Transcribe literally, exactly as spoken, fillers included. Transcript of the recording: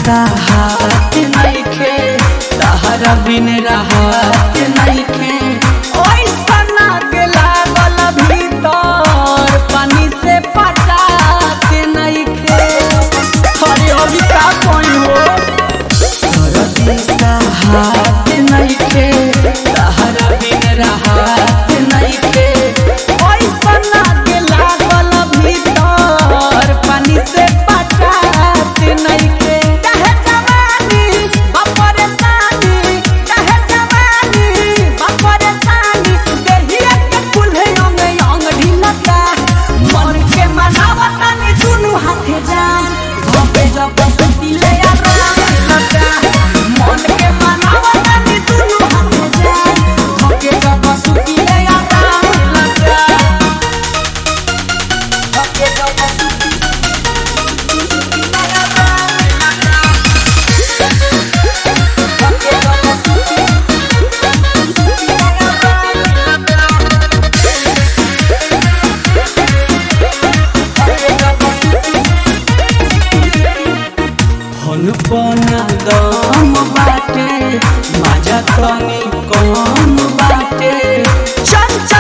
साहत नइखे तहरा बिन रहत नइखे ओइसना के लागल भीतर पानी से पटात नइखे अरे अभी का कोई हो सरदी साहत नइखे तहरा बिन रहत नइखे ओइसना के लागल भीतर पानी से पटात नइखे चाहे जवानी बपरेशानी चाहे जवानी बपरेशानी देहिया के कुल्हे अंग अंग ढिलता मन के मनावतानी दुनु हाथे जान भपे जब सुतिले आराम लगा मन के मनावतानी दुनु हाथे जान भपे जब सुतिले आराम लगा भपे जब हन पना दम बाटे मजा तनी कम बाटे चंचल